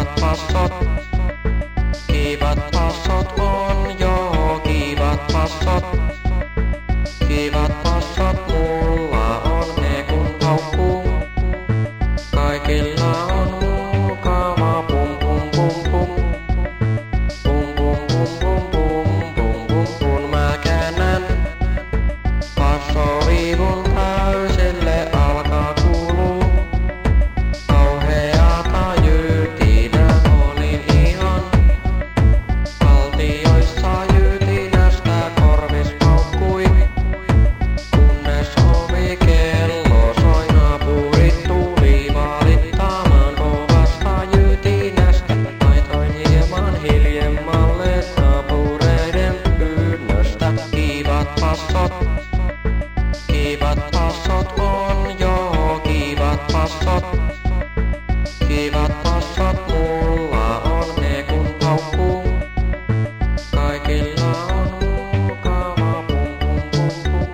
Kivat passot. Kivat passot on jo kivat passot. Kivat passot mulla on ne kun haukkuu. Kaikilla on mukava pum pum pum pum. Pum pum pum pum pum pum pum kun mä käännän passoviivun täysille alkaa kuuluu. Kauheata jyytinä olin ihan valtioissa jyytinästä korvis paukkui. Kunnes ovikello soi naapurit tuli valittamaan kovasta jyytinästä. Laitoin hieman hiljemmalle naapureiden pyynnöstä. Kivat passot. Kivat passot on jo kivat passot. Kivat passot mulla on ne kun haukkuu. Kaikilla on mukava pum pum pum pum.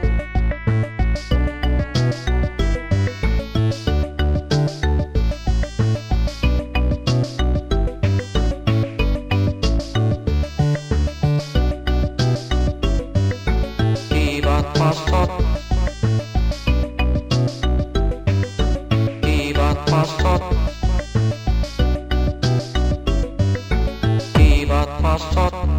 Kivat passot. Kivat passot. Kivat passot.